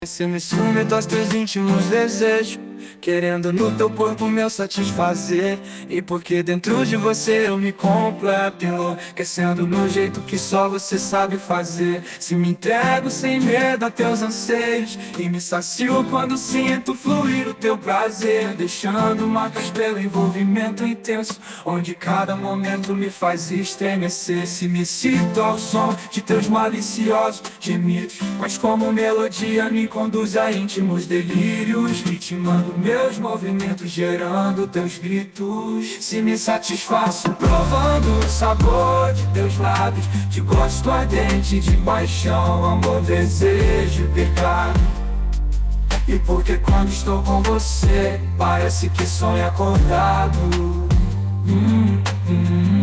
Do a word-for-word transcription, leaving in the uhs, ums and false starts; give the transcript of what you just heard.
Se me sume dos teus íntimos desejos, querendo no teu corpo meu satisfazer. E porque dentro de você eu me completo, enlouquecendo no jeito que só você sabe fazer. Se me entrego sem medo a teus anseios e me sacio quando sinto fluir o teu prazer, deixando marcas pelo envolvimento intenso, onde cada momento me faz estremecer. Se me cito ao som de teus maliciosos gemidos, mas como melodia me conduz a íntimos delírios, ritmando meus movimentos, gerando teus gritos. Se me satisfaço provando o sabor de teus lábios, de gosto ardente, de paixão, amor, desejo, pecado. E porque quando estou com você, parece que sonho acordado. hum, hum.